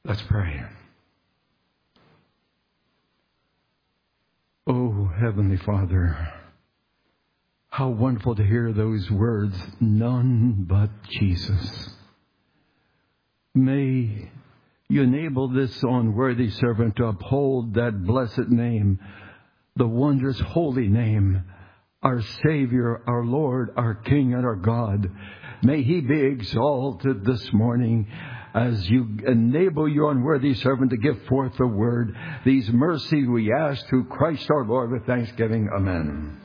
Let's pray. Oh, Heavenly Father, how wonderful to hear those words, none but Jesus. May you enable this unworthy servant to uphold that blessed name, the wondrous holy name, our Savior, our Lord, our King, and our God. May he be exalted this morning as you enable your unworthy servant to give forth the word. These mercies we ask through Christ our Lord with thanksgiving. Amen.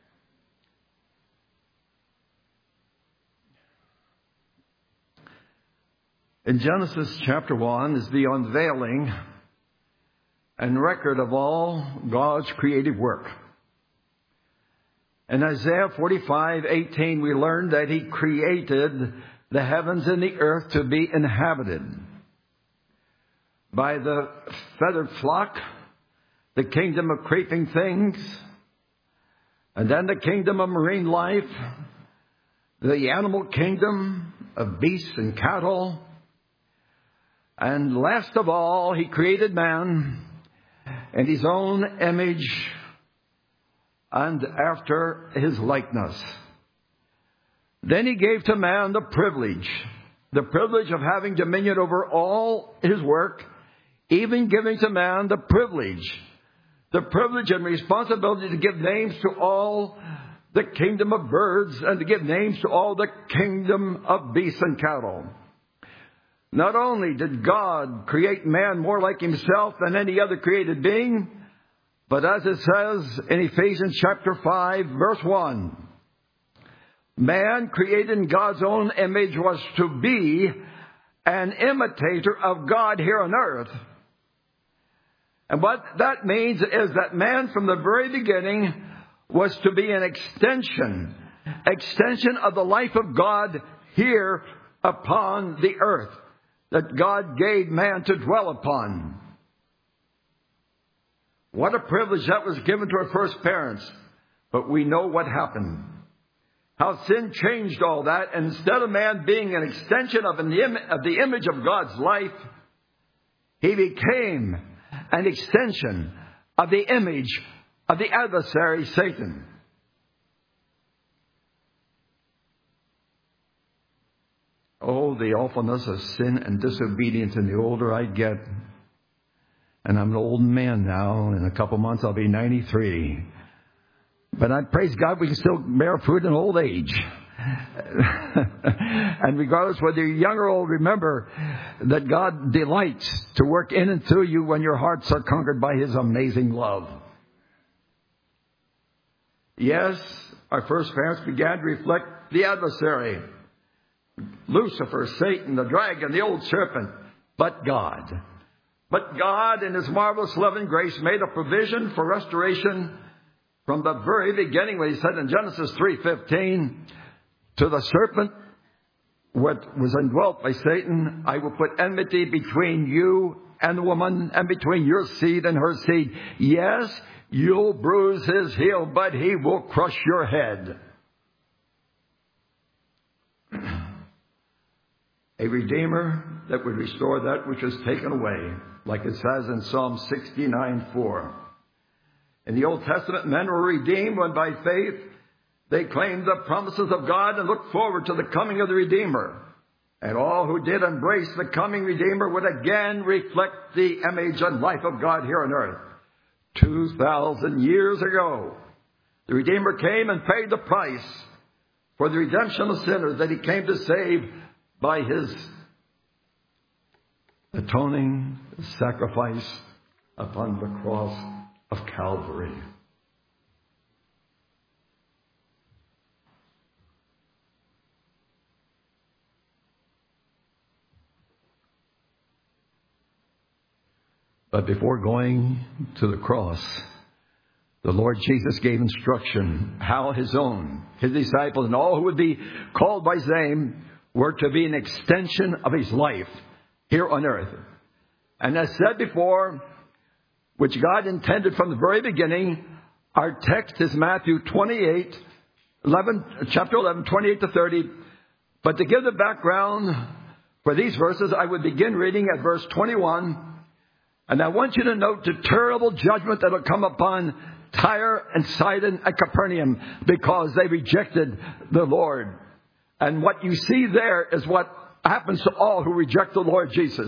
In Genesis chapter 1 is the unveiling and record of all God's creative work. In Isaiah 45:18, we learn that he created the heavens and the earth to be inhabited by the feathered flock, the kingdom of creeping things, and then the kingdom of marine life, the animal kingdom of beasts and cattle, and last of all, he created man in his own image and after his likeness. Then he gave to man the privilege of having dominion over all his work, even giving to man the privilege and responsibility to give names to all the kingdom of birds and to give names to all the kingdom of beasts and cattle. Not only did God create man more like himself than any other created being, but as it says in Ephesians chapter 5, verse 1, man created in God's own image was to be an imitator of God here on earth. And what that means is that man from the very beginning was to be an extension of the life of God here upon the earth that God gave man to dwell upon. What a privilege that was given to our first parents. But we know what happened. How sin changed all that. And instead of man being an extension of the image of God's life, he became an extension of the image of the adversary, Satan. Oh, the awfulness of sin and disobedience, and the older I get. And I'm an old man now. In a couple months, I'll be 93. But I praise God we can still bear fruit in old age. And regardless whether you're young or old, remember that God delights to work in and through you when your hearts are conquered by His amazing love. Yes, our first parents began to reflect the adversary. Lucifer, Satan, the dragon, the old serpent. But God, in His marvelous love and grace, made a provision for restoration from the very beginning, when He said in Genesis 3:15, to the serpent, what was indwelt by Satan, I will put enmity between you and the woman, and between your seed and her seed. Yes, you'll bruise his heel, but he will crush your head. A Redeemer that would restore that which was taken away, like it says in Psalm 69:4. In the Old Testament, men were redeemed when by faith they claimed the promises of God and looked forward to the coming of the Redeemer. And all who did embrace the coming Redeemer would again reflect the image and life of God here on earth. 2,000 years ago, the Redeemer came and paid the price for the redemption of sinners that He came to save by His atoning sacrifice upon the cross of Calvary. But before going to the cross, the Lord Jesus gave instruction how His disciples, and all who would be called by His name were to be an extension of His life here on earth. And as said before, which God intended from the very beginning, our text is Matthew chapter 11, 28 to 30. But to give the background For these verses, I would begin reading at verse 21. And I want you to note the terrible judgment that will come upon Tyre and Sidon and Capernaum because they rejected the Lord. And what you see there is what happens to all who reject the Lord Jesus.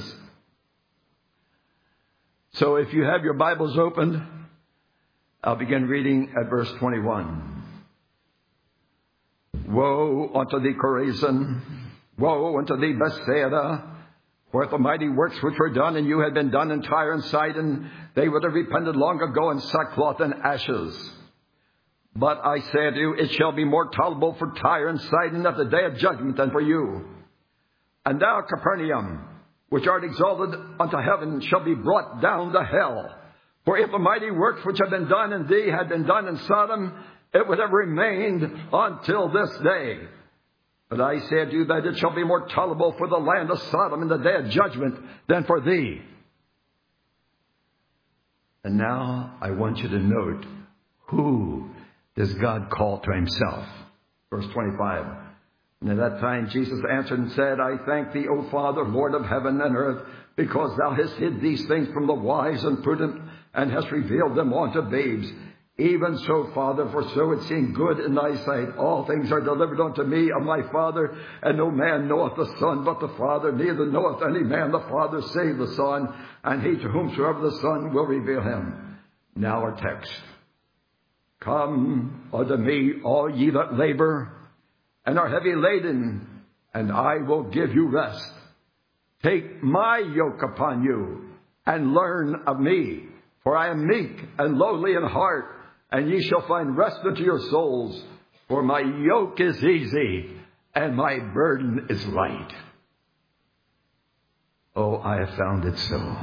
So if you have your Bibles opened, I'll begin reading at verse 21. Woe unto thee, Chorazin! Woe unto thee, Bethsaida! For if the mighty works which were done and you had been done in Tyre and Sidon, they would have repented long ago in sackcloth and ashes. But I say unto you, it shall be more tolerable for Tyre and Sidon at the day of judgment than for you. And thou, Capernaum, which art exalted unto heaven, shall be brought down to hell. For if the mighty works which have been done in thee had been done in Sodom, it would have remained until this day. But I say unto you that it shall be more tolerable for the land of Sodom in the day of judgment than for thee. And now I want you to note, who does God call to himself? Verse 25. And at that time Jesus answered and said, I thank thee, O Father, Lord of heaven and earth, because thou hast hid these things from the wise and prudent, and hast revealed them unto babes. Even so, Father, for so it seemed good in thy sight. All things are delivered unto me of my Father, and no man knoweth the Son but the Father, neither knoweth any man the Father save the Son, and he to whomsoever the Son will reveal him. Now our text. Come unto me, all ye that labor and are heavy laden, and I will give you rest. Take my yoke upon you, and learn of me, for I am meek and lowly in heart, and ye shall find rest unto your souls. For my yoke is easy, and my burden is light. Oh, I have found it so.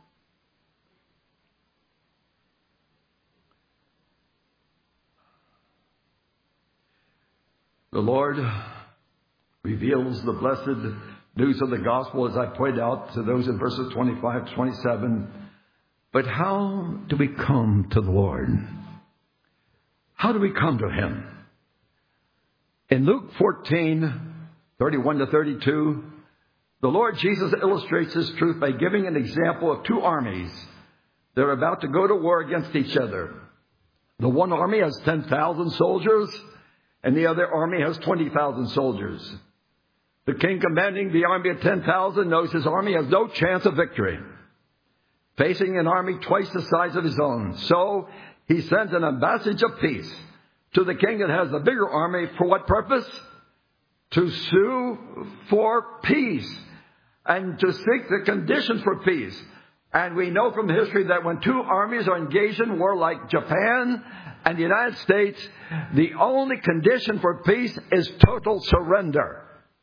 The Lord reveals the blessed news of the gospel, as I pointed out to those in verses 25 to 27. But how do we come to the Lord? How do we come to him? In Luke 14, 31 to 32, the Lord Jesus illustrates this truth by giving an example of two armies that are about to go to war against each other. The one army has 10,000 soldiers, and the other army has 20,000 soldiers. The king commanding the army of 10,000 knows his army has no chance of victory, facing an army twice the size of his own. So he sends an embassage of peace to the king that has the bigger army. For what purpose? To sue for peace and to seek the conditions for peace. And we know from history that when two armies are engaged in war, like Japan and the United States, the only condition for peace is total surrender.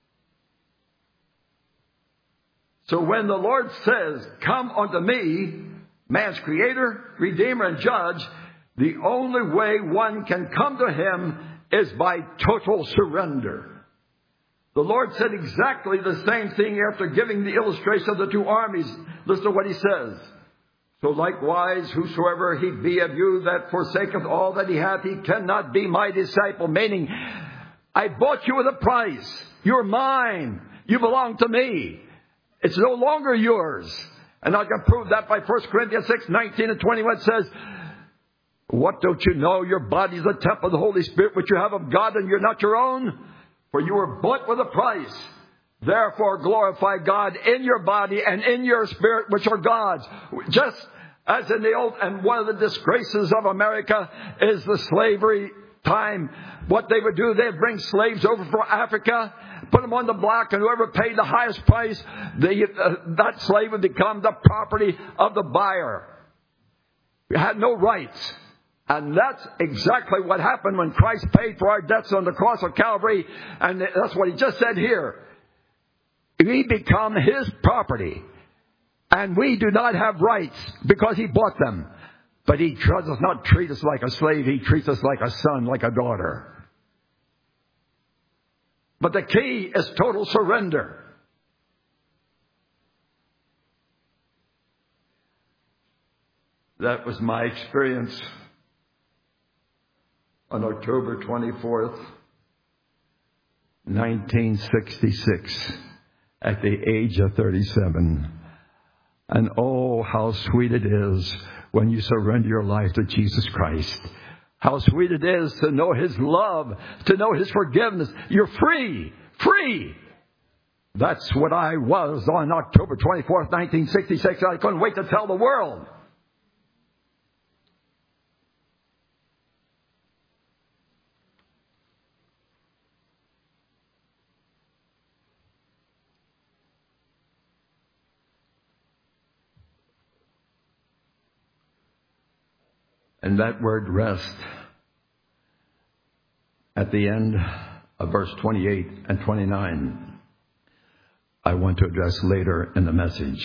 So when the Lord says, come unto me, man's creator, redeemer, and judge, the only way one can come to him is by total surrender. The Lord said exactly the same thing after giving the illustration of the two armies. Listen to what he says. So likewise, whosoever he be of you that forsaketh all that he hath, he cannot be my disciple. Meaning, I bought you with a price. You're mine. You belong to me. It's no longer yours. And I can prove that by 1 Corinthians 6, 19 and 21. It says, what don't you know? Your body is the temple of the Holy Spirit, which you have of God, and you're not your own. For you were bought with a price. Therefore glorify God in your body and in your spirit, which are God's. Just as in the old, and one of the disgraces of America is the slavery time. What they would do, they'd bring slaves over from Africa, put them on the block, and whoever paid the highest price, that slave would become the property of the buyer. You had no rights. And that's exactly what happened when Christ paid for our debts on the cross of Calvary. And that's what he just said here. We become his property. And we do not have rights because he bought them. But he does not treat us like a slave. He treats us like a son, like a daughter. But the key is total surrender. That was my experience on October 24th, 1966, at the age of 37. And oh, how sweet it is when you surrender your life to Jesus Christ. How sweet it is to know His love, to know His forgiveness. You're free. Free. That's what I was on October 24th, 1966. I couldn't wait to tell the world. And that word rest at the end of verse 28 and 29, I want to address later in the message.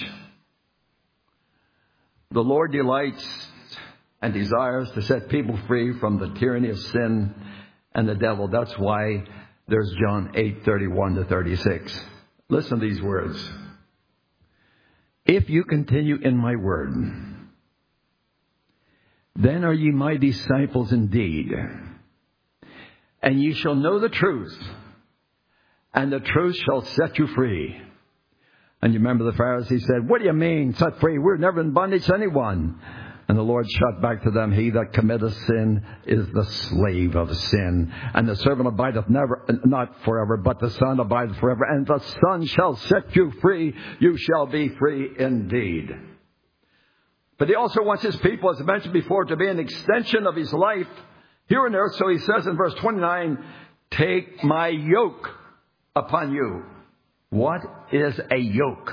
The Lord delights and desires to set people free from the tyranny of sin and the devil. That's why there's John 8:31-36. Listen to these words. If you continue in my word, then are ye my disciples indeed, and ye shall know the truth, and the truth shall set you free. And you remember the Pharisees said, what do you mean, set free? We're never in bondage to anyone. And the Lord shut back to them, he that committeth sin is the slave of sin. And the servant abideth not forever, but the Son abideth forever. And the Son shall set you free. You shall be free indeed. But He also wants His people, as I mentioned before, to be an extension of His life here on earth. So He says in verse 29, take my yoke upon you. What is a yoke?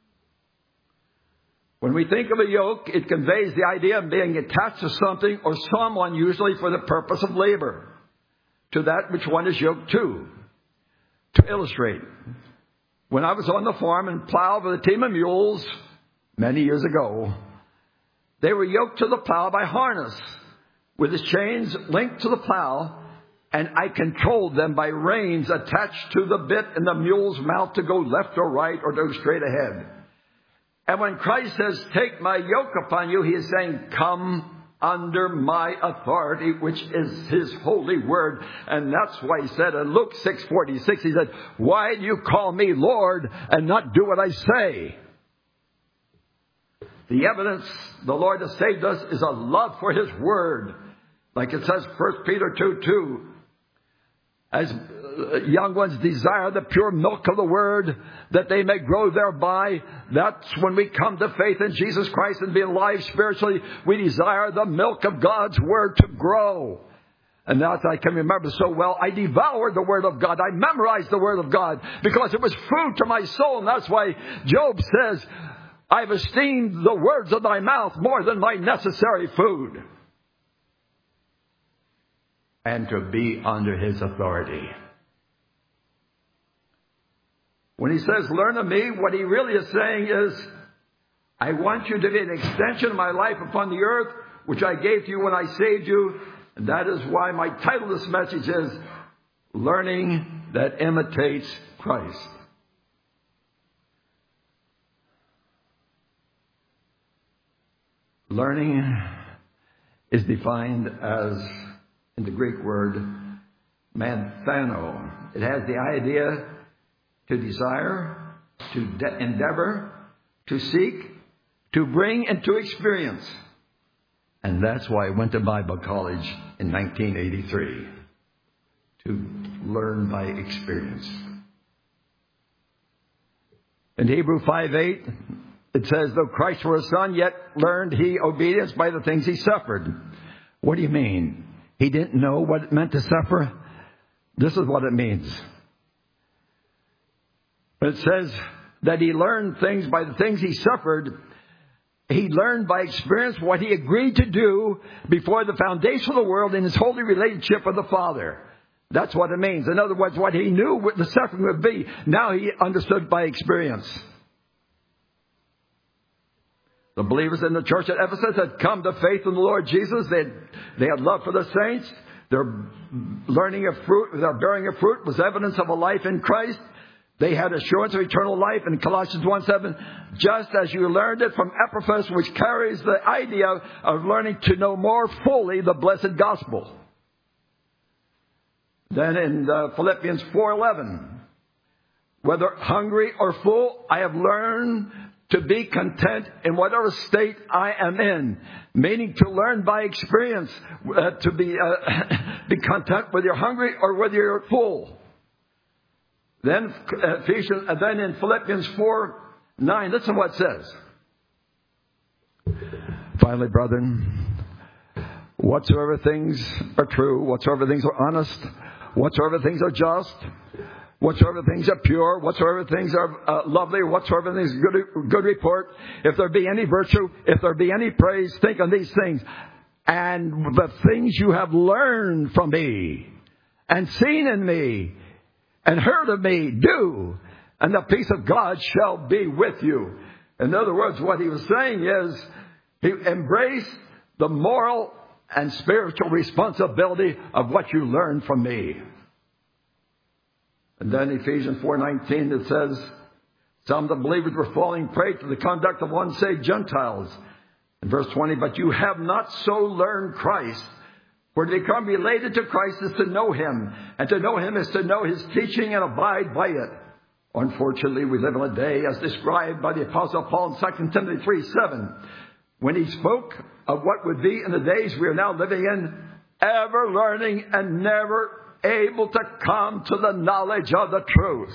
When we think of a yoke, it conveys the idea of being attached to something or someone, usually for the purpose of labor, to that which one is yoked to. To illustrate, when I was on the farm and plowed with a team of mules many years ago, they were yoked to the plow by harness, with the chains linked to the plow, and I controlled them by reins attached to the bit in the mule's mouth to go left or right or go straight ahead. And when Christ says, take my yoke upon you, He is saying, come under my authority, which is His holy word. And that's why He said in Luke 6:46, He said, why do you call me Lord and not do what I say? The evidence the Lord has saved us is a love for His word. Like it says, 1 Peter 2:2. As young ones desire the pure milk of the word, that they may grow thereby. That's when we come to faith in Jesus Christ and be alive spiritually. We desire the milk of God's word to grow. And that I can remember so well. I devoured the word of God. I memorized the word of God because it was food to my soul. And that's why Job says, I've esteemed the words of thy mouth more than my necessary food. And to be under His authority. When He says, learn of me, what He really is saying is, I want you to be an extension of my life upon the earth, which I gave to you when I saved you. And that is why my title of this message is, Learning That Imitates Christ. Learning is defined as, in the Greek word, manthano. It has the idea to desire, to endeavor, to seek, to bring, and to experience. And that's why I went to Bible college in 1983, to learn by experience. In Hebrews 5:8, it says, though Christ were a son, yet learned He obedience by the things He suffered. What do you mean? He didn't know what it meant to suffer? This is what it means. It says that He learned things by the things He suffered. He learned by experience what He agreed to do before the foundation of the world in His holy relationship with the Father. That's what it means. In other words, what He knew what the suffering would be, now He understood by experience. The believers in the church at Ephesus had come to faith in the Lord Jesus. They had love for the saints. Their bearing of fruit was evidence of a life in Christ. They had assurance of eternal life in Colossians 1:7, just as you learned it from Epaphras, which carries the idea of learning to know more fully the blessed gospel. Then in Philippians 4:11, whether hungry or full, I have learned to be content in whatever state I am in. Meaning to learn by experience, to be content whether you're hungry or whether you're full. Then in Philippians 4:9, listen to what it says. Finally, brethren, whatsoever things are true, whatsoever things are honest, whatsoever things are just, whatsoever things are pure, whatsoever things are lovely, whatsoever things are good report, if there be any virtue, if there be any praise, think on these things. And the things you have learned from me, and seen in me, and heard of me, do, and the peace of God shall be with you. In other words, what he was saying is, he embraced the moral and spiritual responsibility of what you learned from me. And then Ephesians 4:19, it says, some of the believers were falling prey to the conduct of unsaved Gentiles. In verse 20, but you have not so learned Christ. For to become related to Christ is to know Him. And to know Him is to know His teaching and abide by it. Unfortunately, we live in a day as described by the Apostle Paul in 2 Timothy 3:7. When he spoke of what would be in the days we are now living in, ever learning and never able to come to the knowledge of the truth.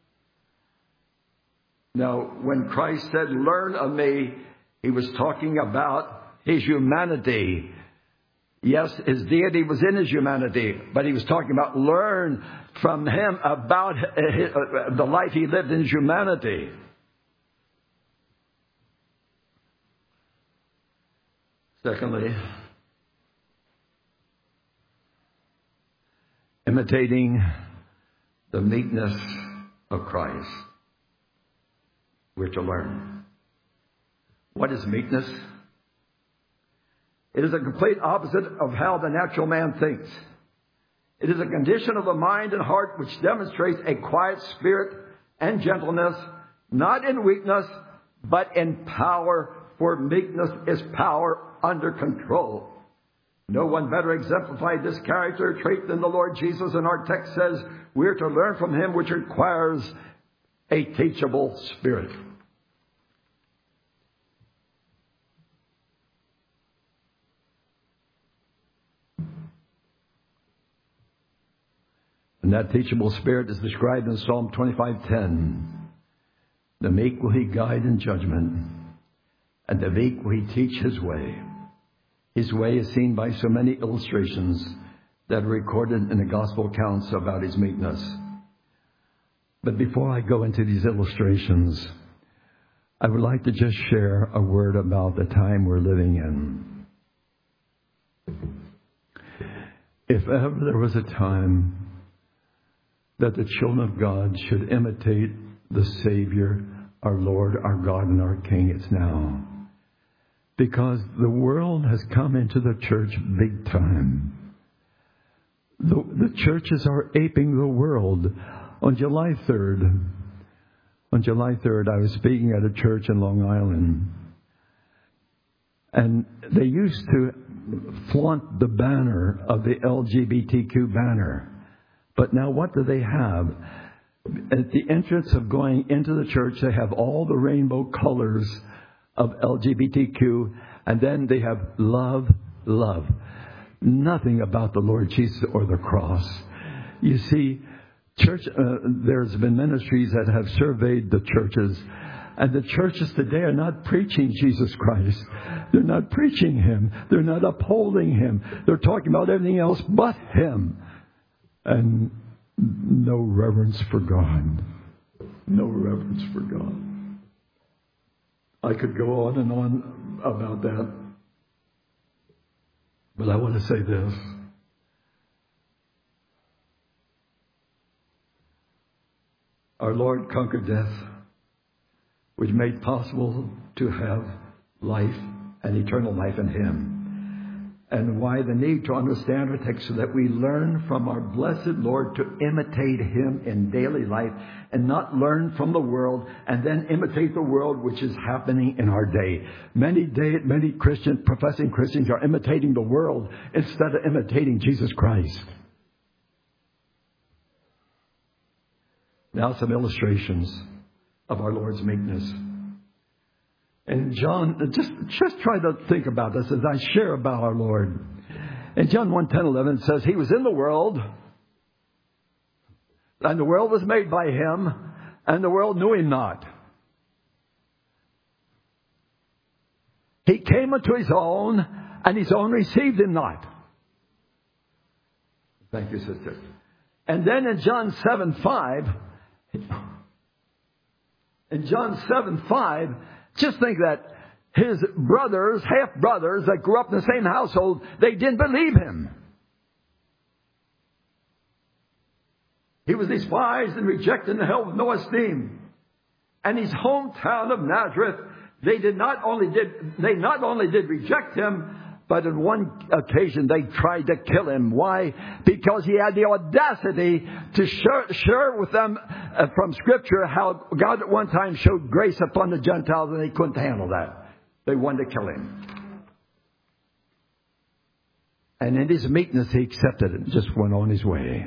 Now, when Christ said, learn of me, he was talking about his humanity. Yes, his deity was in his humanity, but he was talking about learn from him about the life he lived in his humanity. Secondly, imitating the meekness of Christ. We're to learn. What is meekness? It is a complete opposite of how the natural man thinks. It is a condition of the mind and heart which demonstrates a quiet spirit and gentleness, not in weakness, but in power, for meekness is power under control. No one better exemplified this character trait than the Lord Jesus, and our text says we are to learn from him, which requires a teachable spirit. And that teachable spirit is described in Psalm 25:10. The meek will he guide in judgment, and the meek will he teach his way. His way is seen by so many illustrations that are recorded in the gospel accounts about his meekness. But before I go into these illustrations, I would like to just share a word about the time we're living in. If ever there was a time that the children of God should imitate the Savior, our Lord, our God, and our King, it's now. Because the world has come into the church big time. The churches are aping the world. On July 3rd, I was speaking at a church in Long Island. And they used to flaunt the banner of the LGBTQ banner. But now what do they have? At the entrance of going into the church, they have all the rainbow colors of LGBTQ, and then they have love, love. Nothing about the Lord Jesus or the cross. You see, church. There's been ministries that have surveyed the churches, and the churches today are not preaching Jesus Christ. They're not preaching Him. They're not upholding Him. They're talking about everything else but Him. And no reverence for God. No reverence for God. I could go on and on about that. But I want to say this. Our Lord conquered death, which made possible to have life and eternal life in Him. And why the need to understand our text so that we learn from our blessed Lord to imitate Him in daily life and not learn from the world and then imitate the world, which is happening in our day. Many professing Christians are imitating the world instead of imitating Jesus Christ. Now some illustrations of our Lord's meekness. And John, just try to think about this as I share about our Lord. In John 1:10-11 it says, He was in the world, and the world was made by Him, and the world knew Him not. He came unto His own, and His own received Him not. Thank you, sister. And then in John 7:5, just think that his brothers, half-brothers that grew up in the same household, they didn't believe him. He was despised and rejected and held with no esteem. And his hometown of Nazareth, they not only did reject him, but on one occasion they tried to kill him. Why? Because he had the audacity to share with them from Scripture how God at one time showed grace upon the Gentiles, and they couldn't handle that. They wanted to kill him. And in his meekness he accepted it and just went on his way.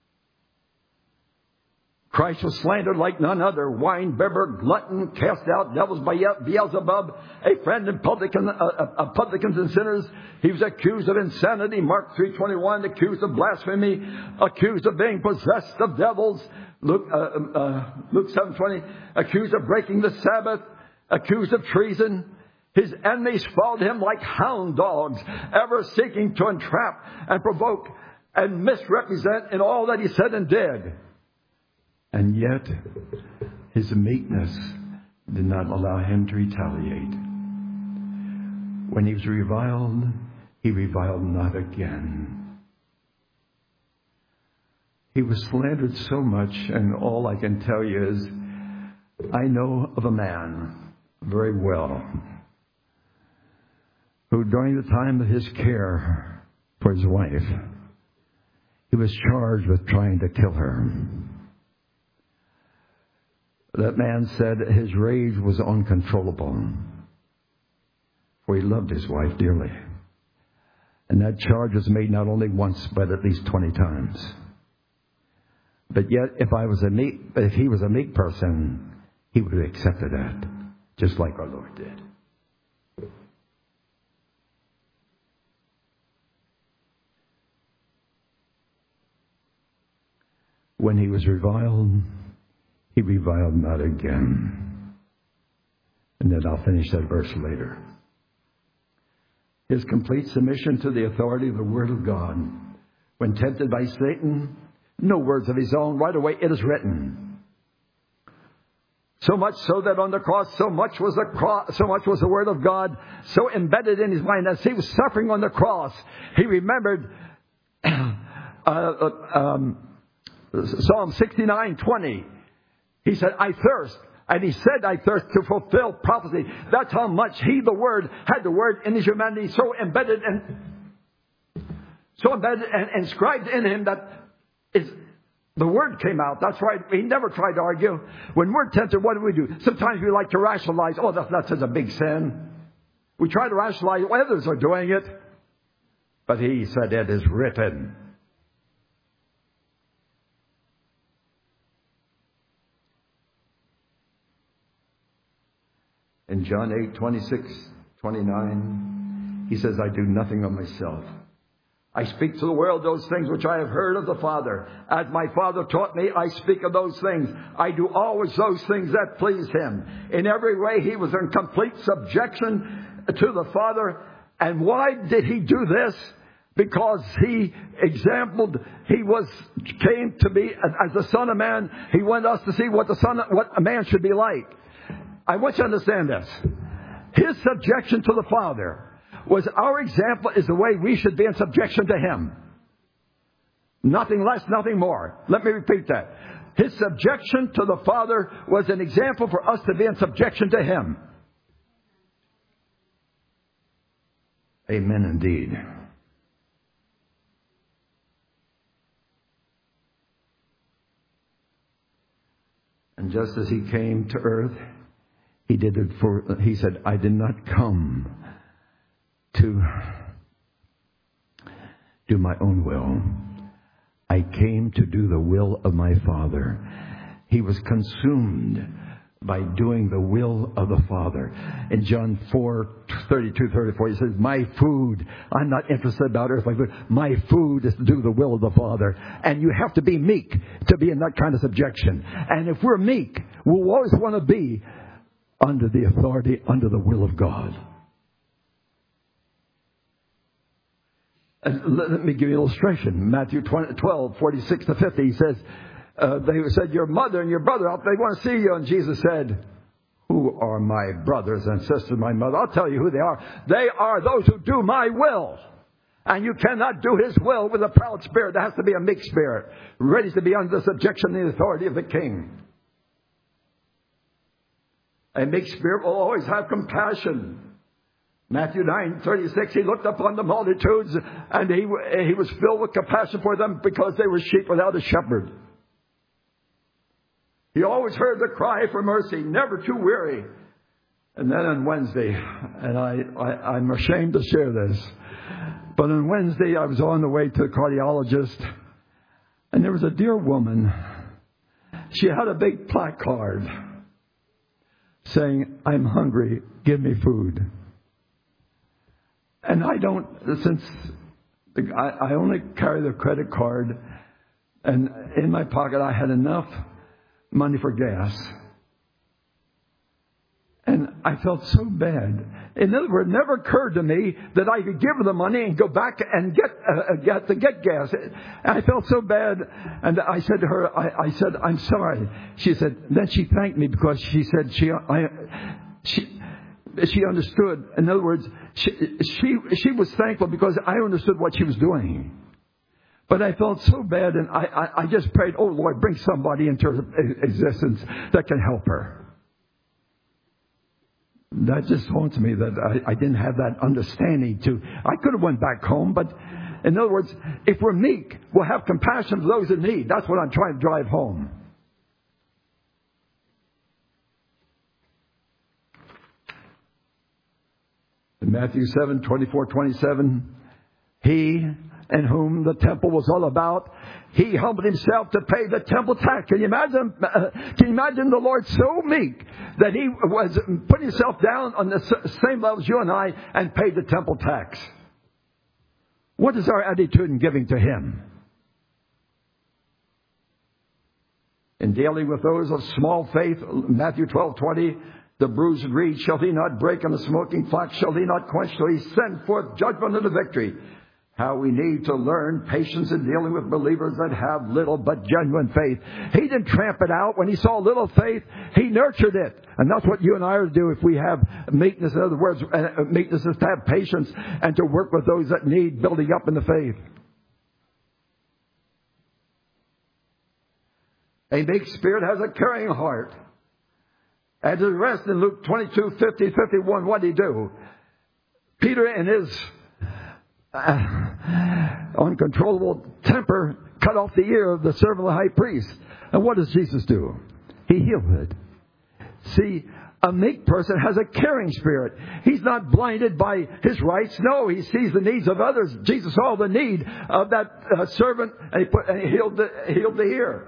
Christ was slandered like none other, wine-bibber, glutton, cast out devils by Beelzebub, a friend of publicans and sinners. He was accused of insanity, Mark 3:21, accused of blasphemy, accused of being possessed of devils, Luke 7:20, accused of breaking the Sabbath, accused of treason. His enemies followed him like hound dogs, ever seeking to entrap and provoke and misrepresent in all that he said and did. And yet, his meekness did not allow him to retaliate. When he was reviled, he reviled not again. He was slandered so much, and all I can tell you is, I know of a man very well who, during the time of his care for his wife, he was charged with trying to kill her. That man said his rage was uncontrollable, for he loved his wife dearly. And that charge was made not only once, but at least 20 times. But yet, if he was a meek person, he would have accepted that, just like our Lord did. When he was reviled, he reviled not again. And then I'll finish that verse later. His complete submission to the authority of the Word of God. When tempted by Satan, no words of his own. Right away, it is written. So much so that on the cross, so much was the Word of God so embedded in his mind. As he was suffering on the cross, he remembered Psalm 69:20. He said, I thirst. And he said, I thirst to fulfill prophecy. That's how much he, the Word, had the Word in his humanity so embedded and inscribed in him that the Word came out. That's right. He never tried to argue. When we're tempted, what do? Sometimes we like to rationalize, oh, that's not such a big sin. We try to rationalize, well, others are doing it. But he said, it is written. In John 8:26-29, he says, I do nothing of myself. I speak to the world those things which I have heard of the Father. As my Father taught me, I speak of those things. I do always those things that please him. In every way, he was in complete subjection to the Father. And why did he do this? Because he came to be as the Son of Man. He wanted us to see what a man should be like. I want you to understand this. His subjection to the Father was our example, is the way we should be in subjection to him. Nothing less, nothing more. Let me repeat that. His subjection to the Father was an example for us to be in subjection to him. Amen indeed. And just as he came to earth, he said, I did not come to do my own will. I came to do the will of my Father. He was consumed by doing the will of the Father. In John 4:32-34, he says, my food, I'm not interested about earthly food. My food is to do the will of the Father. And you have to be meek to be in that kind of subjection. And if we're meek, we'll always want to be under the authority, under the will of God. And let me give you an illustration. Matthew 12:46-50, he says, they said, your mother and your brother, they want to see you. And Jesus said, who are my brothers and sisters, my mother? I'll tell you who they are. They are those who do my will. And you cannot do his will with a proud spirit. There has to be a meek spirit, ready to be under the subjection and the authority of the king. A meek spirit will always have compassion. Matthew 9:36, he looked upon the multitudes and he was filled with compassion for them because they were sheep without a shepherd. He always heard the cry for mercy, never too weary. And then on Wednesday, and I'm ashamed to share this, but on Wednesday I was on the way to the cardiologist, and there was a dear woman. She had a big placard saying, I'm hungry, give me food. And I only carry the credit card, and in my pocket I had enough money for gas. And I felt so bad. In other words, it never occurred to me that I could give her the money and go back and get gas. And I felt so bad. And I said to her, I said, I'm sorry. She said, then she thanked me because she said she understood. In other words, she was thankful because I understood what she was doing. But I felt so bad, and I just prayed, oh, Lord, bring somebody into her existence that can help her. That just haunts me that I didn't have that understanding I could have went back home, but in other words, if we're meek, we'll have compassion for those in need. That's what I'm trying to drive home. In Matthew 7:24-27, he in whom the temple was all about, he humbled himself to pay the temple tax. Can you imagine the Lord so meek that he was putting himself down on the same level as you and I and paid the temple tax? What is our attitude in giving to him? In dealing with those of small faith, Matthew 12:20, the bruised reed shall he not break, and the smoking flax shall he not quench, till he send forth judgment and the victory. How we need to learn patience in dealing with believers that have little but genuine faith. He didn't tramp it out. When he saw little faith, he nurtured it. And that's what you and I are to do if we have meekness. In other words, meekness is to have patience and to work with those that need building up in the faith. A meek spirit has a caring heart. And to the rest in Luke 22:50-51, what did he do? Peter in his uncontrollable temper cut off the ear of the servant of the high priest. And what does Jesus do? He healed it. See, a meek person has a caring spirit. He's not blinded by his rights. No, he sees the needs of others. Jesus saw the need of that servant, and he healed the ear.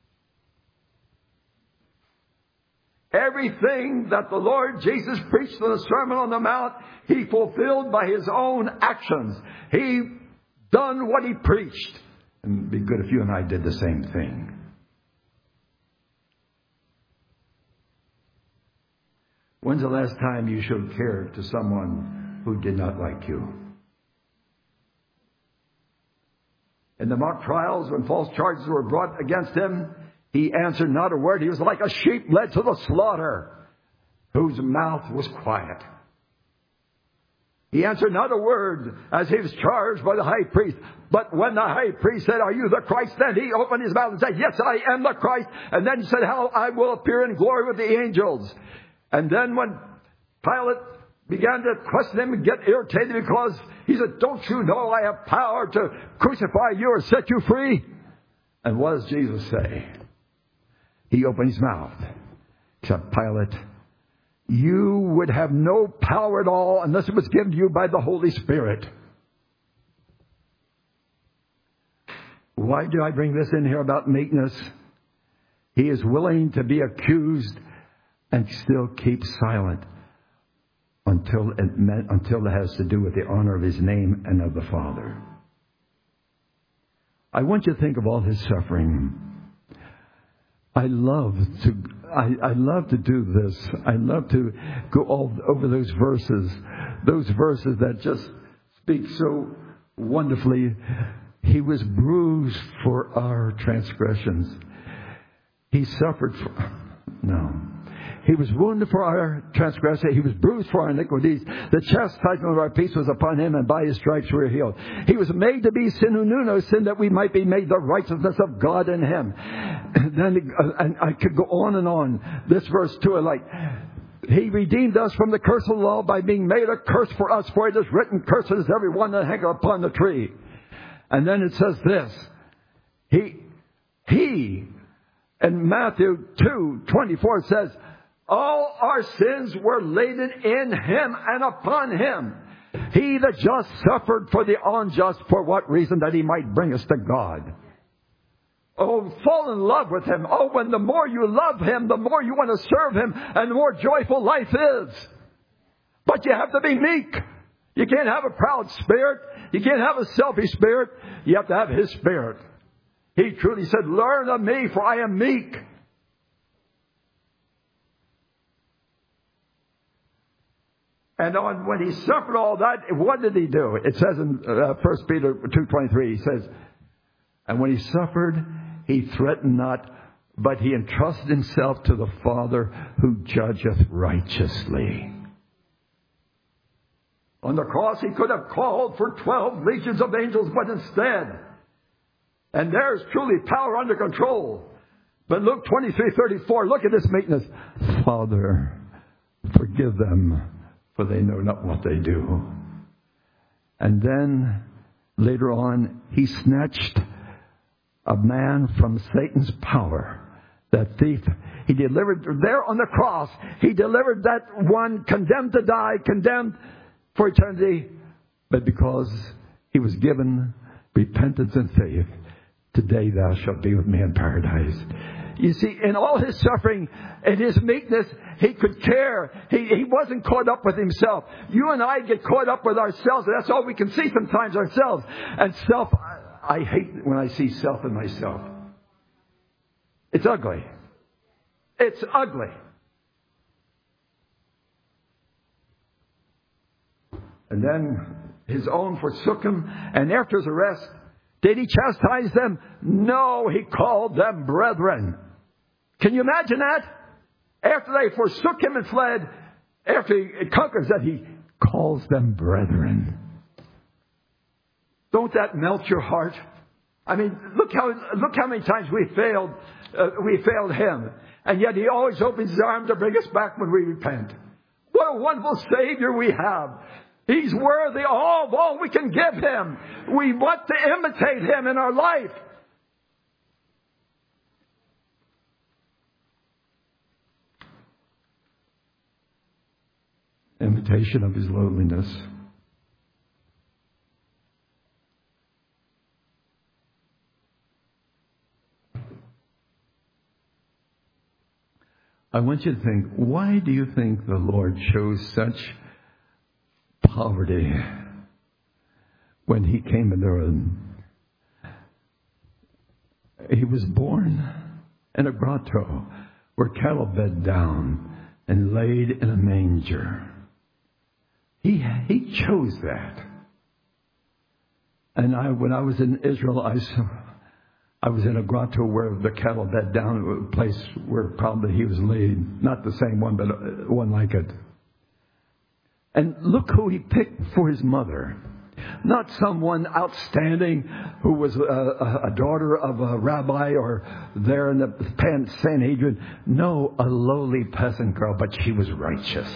Everything that the Lord Jesus preached in the Sermon on the Mount, he fulfilled by his own actions. He done what he preached. And it'd be good if you and I did the same thing. When's the last time you showed care to someone who did not like you? In the mock trials, when false charges were brought against him, he answered not a word. He was like a sheep led to the slaughter, whose mouth was quiet. He answered not a word as he was charged by the high priest. But when the high priest said, "Are you the Christ?" then he opened his mouth and said, "Yes, I am the Christ." And then he said, "How I will appear in glory with the angels." And then when Pilate began to question him and get irritated because he said, "Don't you know I have power to crucify you or set you free?" And what does Jesus say? He opened his mouth. He said, "Pilate, you would have no power at all unless it was given to you by the Holy Spirit." Why do I bring this in here about meekness? He is willing to be accused and still keep silent until it has to do with the honor of His name and of the Father. I want you to think of all His suffering. I love to do this. I love to go all over those verses that just speak so wonderfully. He was bruised for our transgressions. He suffered for... No. He was wounded for our transgression. He was bruised for our iniquities. The chastisement of our peace was upon Him, and by His stripes we are healed. He was made to be sin who knew no sin, that we might be made the righteousness of God in Him. And I could go on and on. This verse too, I like. He redeemed us from the curse of the law by being made a curse for us, for it is written, "Cursed is every one that hangeth upon the tree." And then it says this. He in Matthew 2:24 says, all our sins were laden in Him and upon Him. He the just suffered for the unjust. For what reason? That He might bring us to God. Oh, fall in love with Him. Oh, when the more you love Him, the more you want to serve Him, and the more joyful life is. But you have to be meek. You can't have a proud spirit. You can't have a selfish spirit. You have to have His Spirit. He truly said, learn of me, for I am meek. And when He suffered all that, what did He do? It says in 1 Peter 2:23, He says, and when He suffered, He threatened not, but He entrusted Himself to the Father who judgeth righteously. On the cross, He could have called for 12 legions of angels, but instead, and there's truly power under control. But Luke 23:34, look at this meekness. Father, forgive them, for they know not what they do. And then, later on, He snatched a man from Satan's power. That thief, He delivered there on the cross. He delivered that one condemned to die, condemned for eternity. But because he was given repentance and faith, today thou shalt be with me in paradise. You see, in all His suffering, in His meekness, He could care. He wasn't caught up with Himself. You and I get caught up with ourselves, and that's all we can see sometimes, ourselves. And self, I hate when I see self in myself. It's ugly. It's ugly. And then His own forsook Him, and after His arrest, did He chastise them? No, He called them brethren. Can you imagine that? After they forsook Him and fled, after He conquers that, He calls them brethren. Don't that melt your heart? I mean, look how many times we failed Him, and yet He always opens His arms to bring us back when we repent. What a wonderful Savior we have. He's worthy of all we can give Him. We want to imitate Him in our life. Imitation of His lowliness. I want you to think, why do you think the Lord chose such poverty when He came into earth? He was born in a grotto where cattle bed down and laid in a manger. He chose that. And when I was in Israel, I was in a grotto where the cattle bed down, a place where probably He was laid. Not the same one, but one like it. And look who He picked for His mother. Not someone outstanding who was a daughter of a rabbi or there in the Sanhedrin. No, a lowly peasant girl, but she was righteous.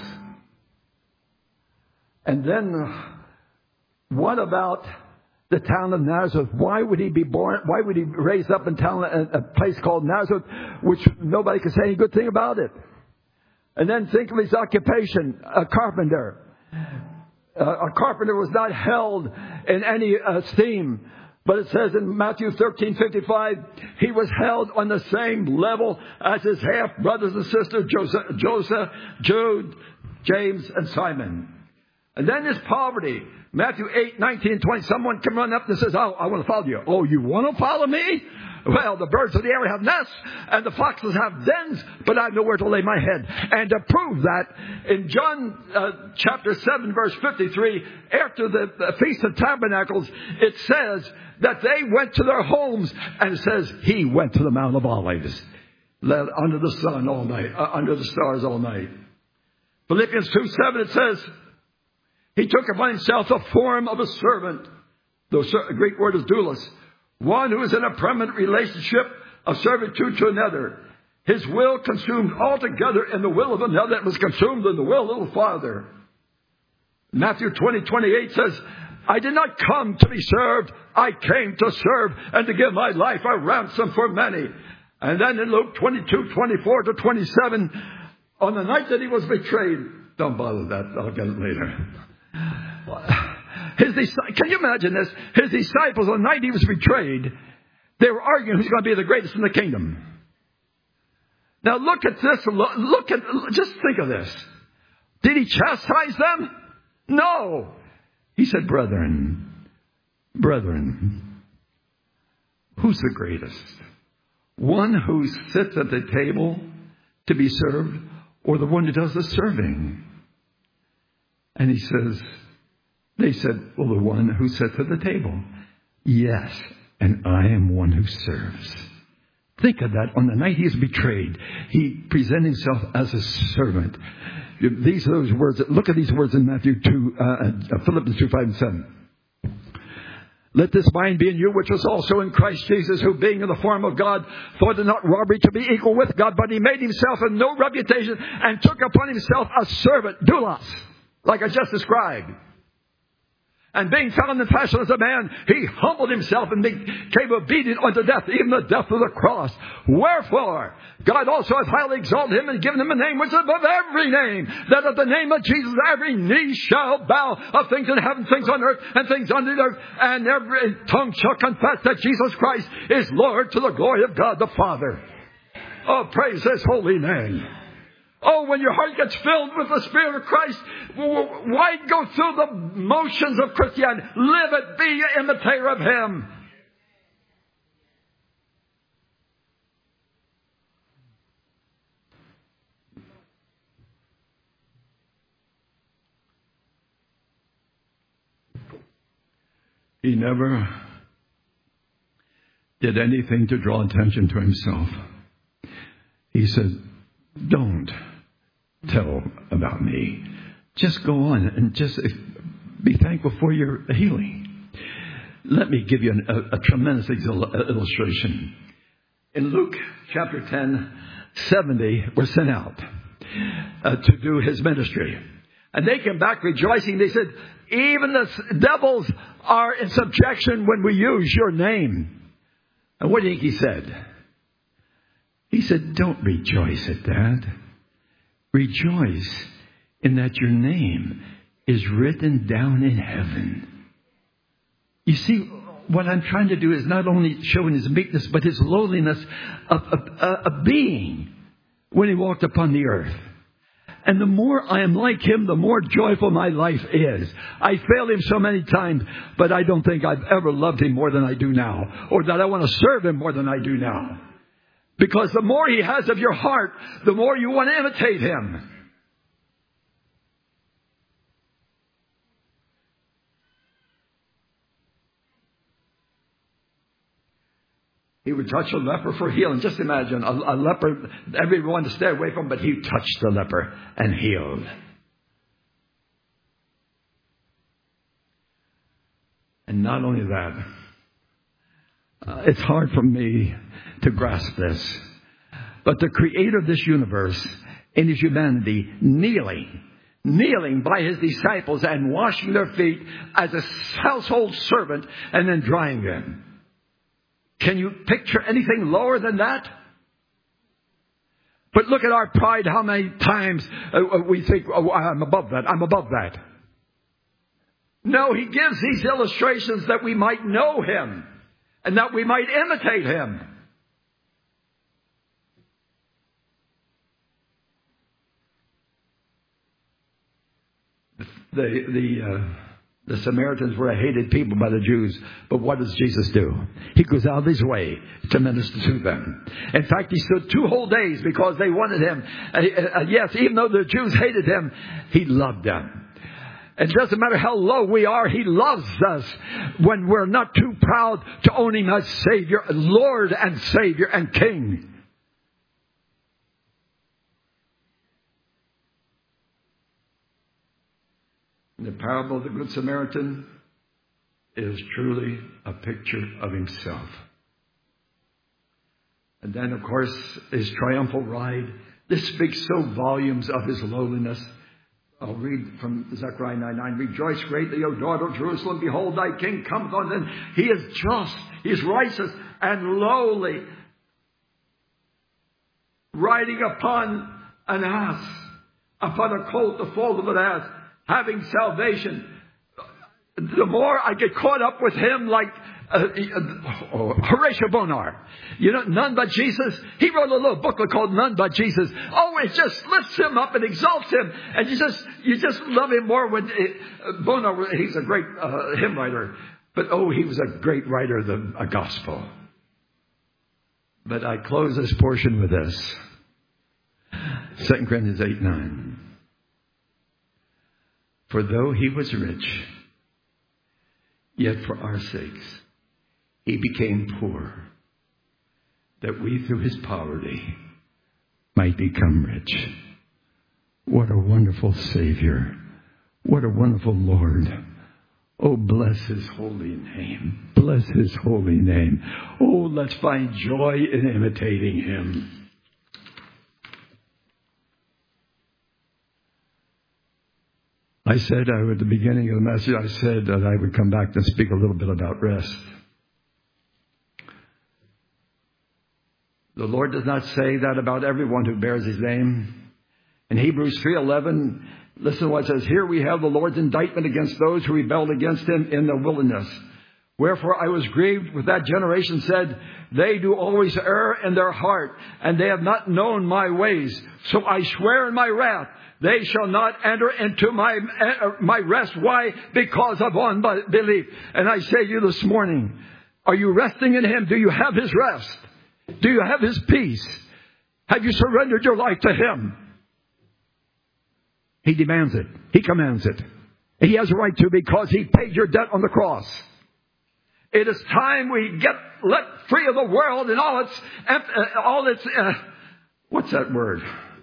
And then, what about the town of Nazareth? Why would He be born? Why would He raise up in town a place called Nazareth, which nobody could say any good thing about it? And then think of His occupation, a carpenter. A carpenter was not held in any esteem But it says in Matthew 13:55, he was held on the same level as his half-brothers and sisters, Joseph, Jude, James, and Simon. And then his poverty. Matthew 8:19-20. Someone can run up and says, "Oh, I want to follow you." "Oh, you want to follow me? Well, the birds of the air have nests and the foxes have dens, but I have nowhere to lay my head." And to prove that, in John chapter 7, verse 53, after the Feast of Tabernacles, it says that they went to their homes, and it says he went to the Mount of Olives, under the sun all night, under the stars all night. Philippians 2:7, it says, he took upon himself the form of a servant. The Greek word is doulos. One who is in a permanent relationship of servitude to another. His will consumed altogether in the will of another that was consumed in the will of the Father. Matthew 20:28 says, I did not come to be served. I came to serve and to give my life a ransom for many. And then in Luke 22:24-27, on the night that he was betrayed, don't bother that, I'll get it later. Can you imagine this? His disciples, on the night he was betrayed, they were arguing who's going to be the greatest in the kingdom. Now look at this. Just think of this. Did he chastise them? No. He said, brethren, who's the greatest? One who sits at the table to be served, or the one who does the serving? And he says, they said, well, the one who sits at the table. Yes, and I am one who serves. Think of that. On the night he is betrayed, he presented himself as a servant. These are those words. Look at these words in Matthew 2, Philippians 2:5-7. Let this mind be in you, which was also in Christ Jesus, who being in the form of God, thought it not robbery to be equal with God, but he made himself of no reputation and took upon himself a servant, doulos, like I just described. And being found in fashion as a man, he humbled himself and became obedient unto death, even the death of the cross. Wherefore, God also hath highly exalted him and given him a name which is above every name, that at the name of Jesus every knee shall bow, of things in heaven, things on earth, and things under the earth, and every tongue shall confess that Jesus Christ is Lord, to the glory of God the Father. Oh, praise his holy name. Oh, when your heart gets filled with the Spirit of Christ, why go through the motions of Christianity? Live it. Be an imitator of him. He never did anything to draw attention to himself. He said, don't tell about me. Just go on and just be thankful for your healing. Let me give you a tremendous illustration. In Luke chapter 10, 70 were sent out to do his ministry. And they came back rejoicing. They said, even the devils are in subjection when we use your name. And what do you think he said? He said, don't rejoice at that. Rejoice in that your name is written down in heaven. You see, what I'm trying to do is not only showing his meekness, but his lowliness of being when he walked upon the earth. And the more I am like him, the more joyful my life is. I failed him so many times, but I don't think I've ever loved him more than I do now, or that I want to serve him more than I do now. Because the more he has of your heart, the more you want to imitate him. He would touch a leper for healing. Just imagine a leper, everyone to stay away from, but he touched the leper and healed. And not only that, it's hard for me to grasp this, but the creator of this universe in his humanity kneeling by his disciples and washing their feet as a household servant and then drying them. Can you picture anything lower than that? But look at our pride, how many times we think, oh, I'm above that. No, he gives these illustrations that we might know him. and that we might imitate him. The Samaritans were a hated people by the Jews. But what does Jesus do? He goes out of his way to minister to them. In fact, he stood 2 whole days because they wanted him. Yes, even though the Jews hated him, he loved them. It doesn't matter how low we are, he loves us when we're not too proud to own him as Savior, Lord and Savior and King. The parable of the Good Samaritan is truly a picture of himself. And then, of course, his triumphal ride. This speaks so volumes of his lowliness. I'll read from Zechariah 9:9. Rejoice greatly, O daughter of Jerusalem. Behold, thy king cometh on thee. He is just, he is righteous, and lowly, riding upon an ass, upon a colt, the foal of an ass, having salvation. The more I get caught up with him, like Horatio Bonar. You know, None But Jesus. He wrote a little booklet called None But Jesus. Oh, it just lifts him up and exalts him. And you just love him more when Bonar, he's a great hymn writer. But he was a great writer of the gospel. But I close this portion with this. 2 Corinthians 8:9. For though he was rich, yet for our sakes he became poor, that we through his poverty might become rich. What a wonderful Savior. What a wonderful Lord. Oh, bless his holy name. Bless his holy name. Oh, let's find joy in imitating him. I said, at the beginning of the message, I said that I would come back and speak a little bit about rest. The Lord does not say that about everyone who bears his name. In Hebrews 3:11, listen to what it says. Here we have the Lord's indictment against those who rebelled against him in the wilderness. Wherefore I was grieved with that generation, said, they do always err in their heart, and they have not known my ways. So I swear in my wrath, they shall not enter into my rest. Why? Because of unbelief. And I say to you this morning, are you resting in him? Do you have his rest? Do you have his peace? Have you surrendered your life to him? He demands it. He commands it. He has a right to, because he paid your debt on the cross. It is time we get let free of the world and all its what's that word?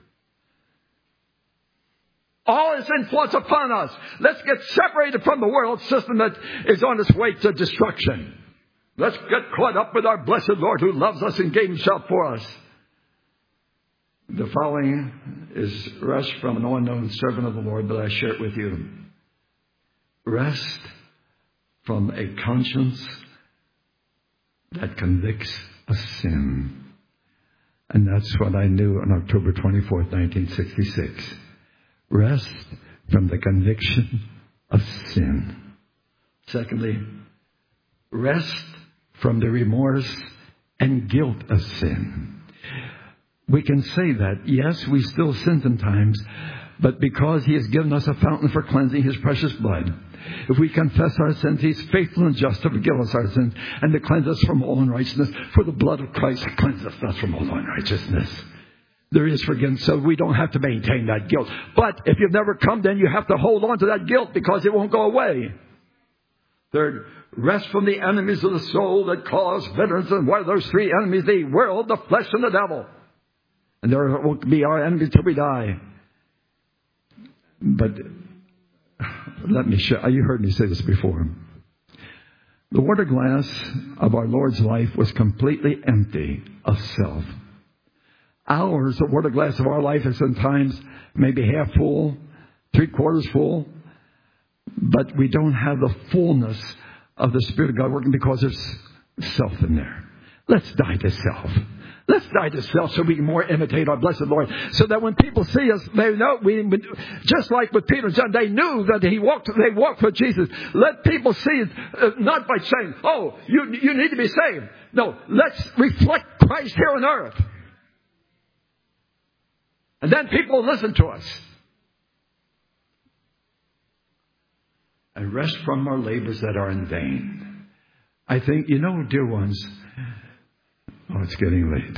All its influence upon us. Let's get separated from the world system that is on its way to destruction. Let's get caught up with our blessed Lord who loves us and gave himself for us. The following is rest from an unknown servant of the Lord, but I share it with you. Rest from a conscience that convicts a sin. And that's what I knew on October 24th, 1966. Rest from the conviction of sin. Secondly, rest from the remorse and guilt of sin. We can say that, yes, we still sin sometimes, but because he has given us a fountain for cleansing, his precious blood, if we confess our sins, he's faithful and just to forgive us our sins and to cleanse us from all unrighteousness. For the blood of Christ cleanses us from all unrighteousness. There is forgiveness, so we don't have to maintain that guilt. But if you've never come, then you have to hold on to that guilt because it won't go away. Third, rest from the enemies of the soul that cause bitterness. And what are those three enemies? The world, the flesh, and the devil. And there will be our enemies till we die. But let me show you. Heard me say this before. The water glass of our Lord's life was completely empty of self. Ours, the water glass of our life is sometimes maybe half full, 3/4 full. But we don't have the fullness of the Spirit of God working because there's self in there. Let's die to self. Let's die to self so we can more imitate our blessed Lord. So that when people see us, they know just like with Peter and John, they knew that they walked with Jesus. Let people see it, not by saying, oh, you need to be saved. No, let's reflect Christ here on earth. And then people listen to us. And rest from our labors that are in vain. I think, dear ones, it's getting late.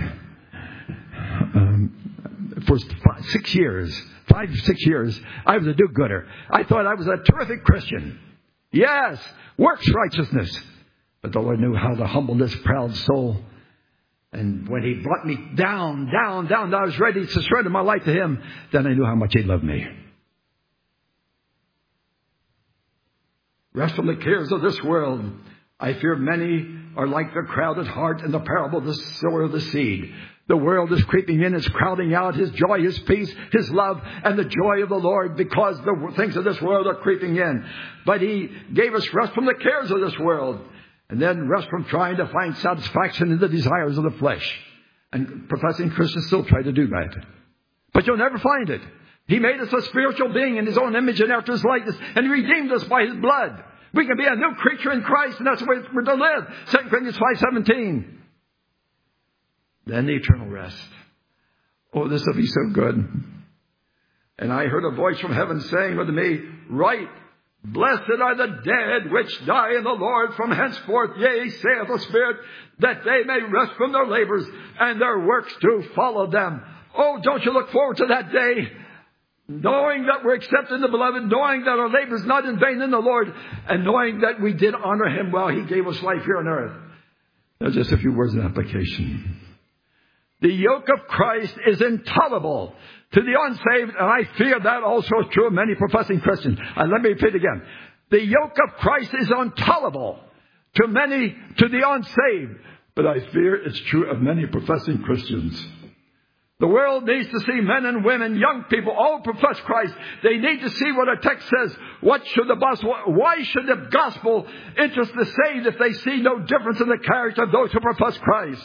For 6 years, 5 or 6 years, I was a do-gooder. I thought I was a terrific Christian. Yes, works righteousness. But the Lord knew how to humble this proud soul. And when He brought me down, I was ready to surrender my life to Him. Then I knew how much He loved me. Rest from the cares of this world. I fear many are like the crowded heart in the parable of the sower of the seed. The world is creeping in, it's crowding out His joy, His peace, His love, and the joy of the Lord, because the things of this world are creeping in. But He gave us rest from the cares of this world, and then rest from trying to find satisfaction in the desires of the flesh. And professing Christians still try to do that. But you'll never find it. He made us a spiritual being in His own image and after His likeness, and He redeemed us by His blood. We can be a new creature in Christ, and that's the way we're to live. 2 Corinthians 5:17. Then the eternal rest. Oh, this will be so good. And I heard a voice from heaven saying unto me, Write, blessed are the dead which die in the Lord from henceforth, yea, saith the Spirit, that they may rest from their labors, and their works do follow them. Oh, don't you look forward to that day? Knowing that we're accepted in the beloved, knowing that our labor is not in vain in the Lord, and knowing that we did honor Him while He gave us life here on earth. Now, just a few words in application. The yoke of Christ is intolerable to the unsaved, and I fear that also is true of many professing Christians. And let me repeat again. The yoke of Christ is intolerable to the unsaved, but I fear it's true of many professing Christians. The world needs to see men and women, young people, all profess Christ. They need to see what a text says. Why should the gospel interest the saved if they see no difference in the character of those who profess Christ?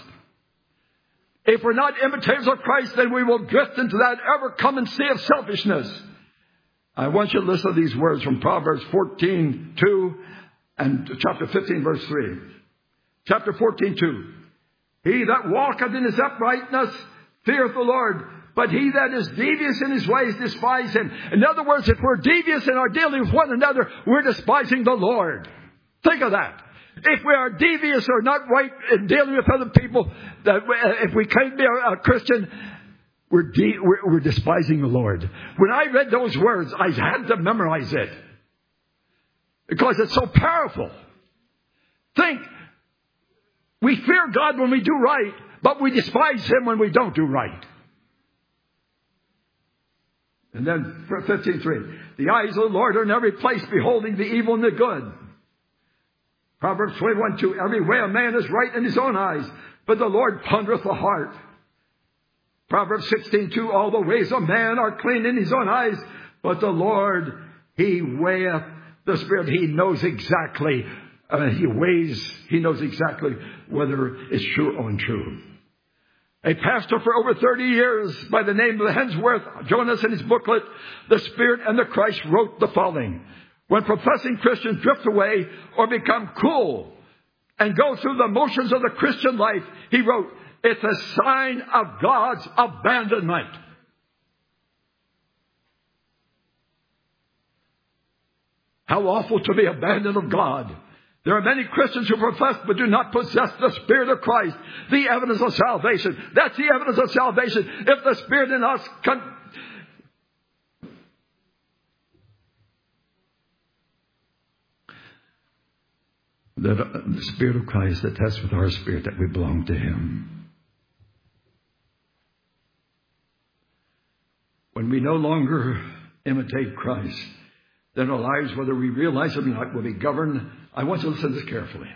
If we're not imitators of Christ, then we will drift into that ever-coming sea of selfishness. I want you to listen to these words from Proverbs 14:2 and chapter 15, verse 3. Chapter 14:2. He that walketh in his uprightness feareth the Lord, but he that is devious in his ways despise Him. In other words, if we're devious in our dealing with one another, we're despising the Lord. Think of that. If we are devious or not right in dealing with other people, if we can't be a Christian, we're despising the Lord. When I read those words, I had to memorize it because it's so powerful. Think, we fear God when we do right, but we despise Him when we don't do right. And then 15:3. The eyes of the Lord are in every place, beholding the evil and the good. Proverbs 21:2. Every way of man is right in his own eyes, but the Lord pondereth the heart. Proverbs 16:2. All the ways of man are clean in his own eyes, but the Lord, He weigheth the spirit. He knows exactly. He knows exactly whether it's true or untrue. A pastor for over 30 years by the name of Hensworth Jonas, in his booklet, The Spirit and the Christ, wrote the following. When professing Christians drift away or become cool and go through the motions of the Christian life, he wrote, it's a sign of God's abandonment. How awful to be abandoned of God. There are many Christians who profess but do not possess the Spirit of Christ, the evidence of salvation. That's the evidence of salvation. If the Spirit in us the Spirit of Christ attests with our spirit that we belong to Him. When we no longer imitate Christ, then our lives, whether we realize it or not, will be governed. I want you to listen to this carefully.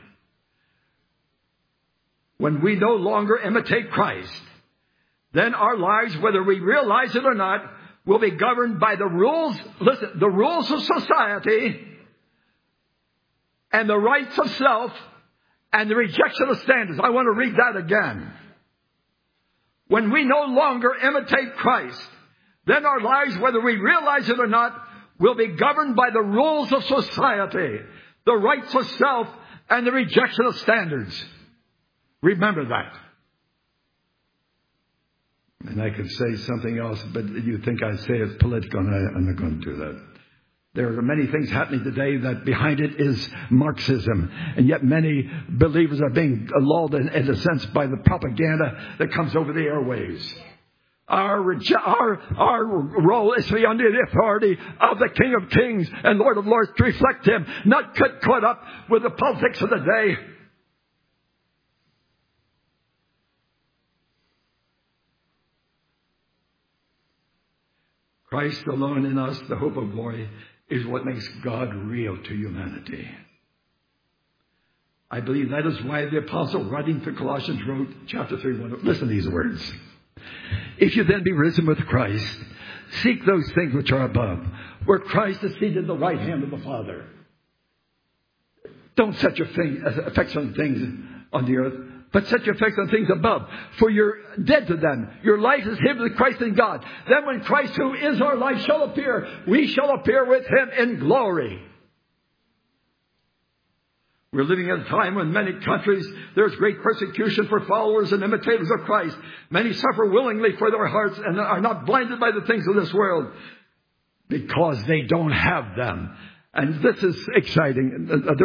When we no longer imitate Christ, then our lives, whether we realize it or not, will be governed by the rules, listen, the rules of society and the rights of self and the rejection of standards. I want to read that again. when we no longer imitate Christ, then our lives, whether we realize it or not, will be governed by the rules of society, the rights of self, and the rejection of standards. Remember that. And I could say something else, but you think I say it's political, and I'm not going to do that. There are many things happening today that behind it is Marxism. And yet many believers are being lulled in a sense by the propaganda that comes over the airwaves. Our role is to be under the authority of the King of Kings and Lord of Lords, to reflect Him, not get caught up with the politics of the day. Christ alone in us, the hope of glory, is what makes God real to humanity. I believe that is why the apostle, writing to Colossians, wrote chapter 3:1. Listen to these words. If you then be risen with Christ, seek those things which are above, where Christ is seated at the right hand of the Father. Don't set your affections on things on the earth, but set your affections on things above, for you're dead to them. Your life is hid with Christ in God. Then when Christ, who is our life, shall appear, we shall appear with Him in glory. We're living at a time when in many countries there's great persecution for followers and imitators of Christ. Many suffer willingly for their hearts and are not blinded by the things of this world because they don't have them. And this is exciting.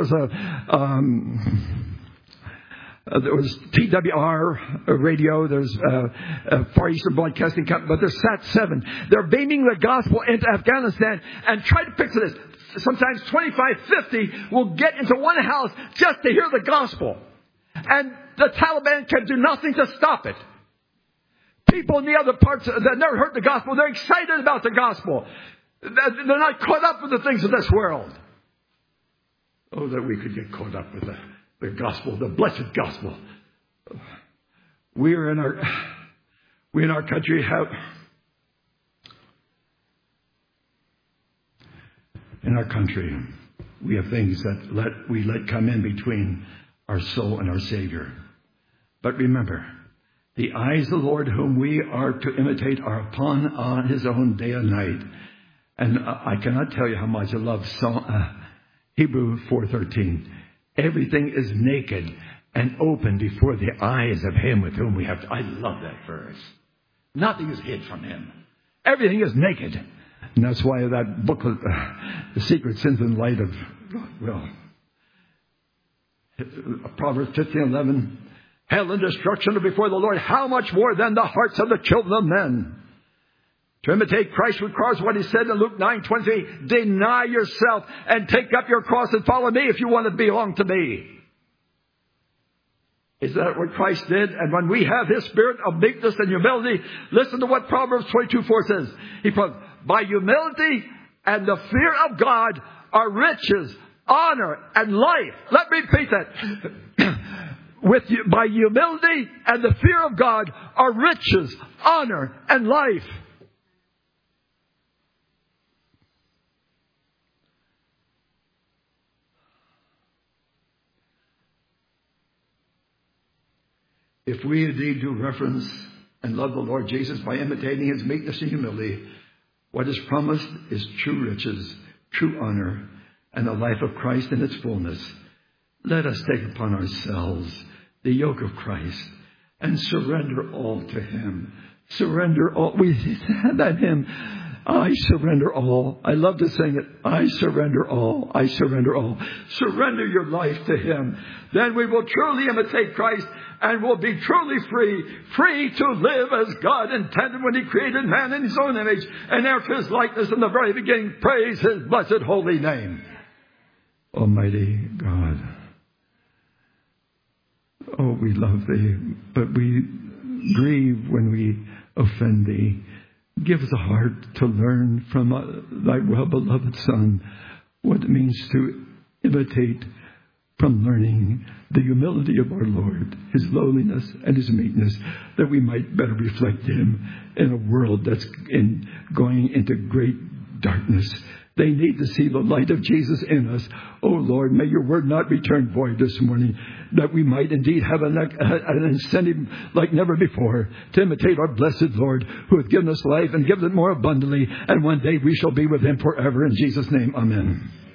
There was TWR radio, there's Far Eastern Broadcasting Company, but there's SAT-7. They're beaming the gospel into Afghanistan, and try to picture this. Sometimes 25, 50 will get into one house just to hear the gospel. And the Taliban can do nothing to stop it. People in the other parts that never heard the gospel, they're excited about the gospel. They're not caught up with the things of this world. Oh, that we could get caught up with the gospel, the blessed gospel. We in our country have, in our country, we have things that we let come in between our soul and our Savior. But remember, the eyes of the Lord whom we are to imitate are upon His own day and night. And I cannot tell you how much I love Hebrew 4:13. Everything is naked and open before the eyes of Him with whom we have to. I love that verse. Nothing is hid from Him. Everything is naked. And that's why that book, The Secret Sins and Light of, Proverbs 15:11. Hell and destruction are before the Lord. How much more than the hearts of the children of men? To imitate Christ requires what He said in Luke 9:20. Deny yourself and take up your cross and follow me if you want to belong to me. Is that what Christ did? And when we have His spirit of meekness and humility, listen to what Proverbs 22:4 says. He put, by humility and the fear of God are riches, honor, and life. Let me repeat that. By humility and the fear of God are riches, honor, and life. If we indeed do reverence and love the Lord Jesus by imitating His meekness and humility, what is promised is true riches, true honor, and the life of Christ in its fullness. Let us take upon ourselves the yoke of Christ and surrender all to Him. Surrender all. We had that hymn, I surrender all. I love to sing it. I surrender all. I surrender all. Surrender your life to Him. Then we will truly imitate Christ and will be truly free. Free to live as God intended when He created man in His own image and after His likeness in the very beginning. Praise His blessed holy name. Almighty God. Oh, we love Thee, but we grieve when we offend Thee. Give us a heart to learn from Thy well-beloved Son what it means to imitate from learning the humility of our Lord, His lowliness and His meekness, that we might better reflect Him in a world that's going into great darkness They need to see the light of Jesus in us. Oh, Lord, may your word not return void this morning, that we might indeed have an incentive like never before to imitate our blessed Lord, who hath given us life and given it more abundantly, and one day we shall be with him forever. In Jesus' name, amen.